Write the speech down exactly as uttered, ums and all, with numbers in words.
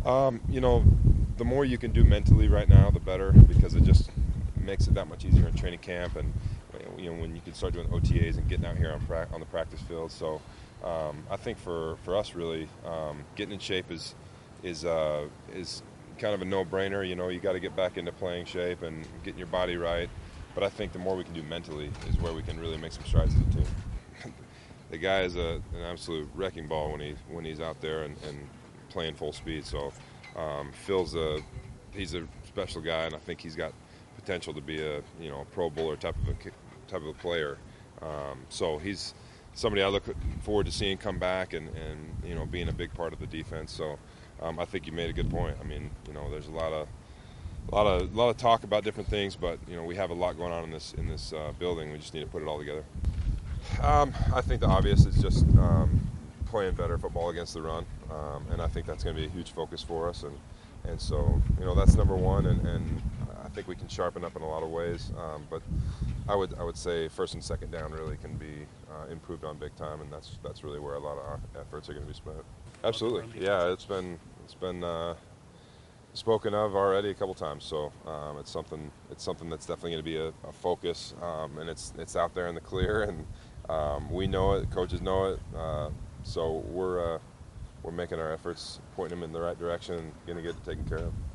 Um, you know, the more you can do mentally right now, the better, because it just makes it that much easier in training camp, and you know when you can start doing O T As and getting out here on pra- on the practice field. So um, I think for, for us, really, um, getting in shape is is uh, is kind of a no-brainer. You know, you got to get back into playing shape and getting your body right. But I think the more we can do mentally is where we can really make some strides as a team. The guy is a, an absolute wrecking ball when he when he's out there and, and playing full speed. So um, Phil's a he's a special guy, and I think he's got potential to be a you know Pro Bowler type of a type of a player. Um, so he's somebody I look forward to seeing come back and, and you know being a big part of the defense. So um, I think you made a good point. I mean, you know, there's a lot of a lot of a lot of talk about different things, but you know we have a lot going on in this in this uh, building. We just need to put it all together. Um, I think the obvious is just um, playing better football against the run, um, and I think that's going to be a huge focus for us. And and so you know that's number one, and, and I think we can sharpen up in a lot of ways. Um, but I would I would say first and second down really can be uh, improved on big time, and that's that's really where a lot of our efforts are going to be spent. Absolutely, yeah. It's been it's been uh, spoken of already a couple times, so um, it's something it's something that's definitely going to be a, a focus, um, and it's it's out there in the clear, and um, we know it, coaches know it, uh, so we're uh, we're making our efforts, pointing them in the right direction, and going to get it taken care of.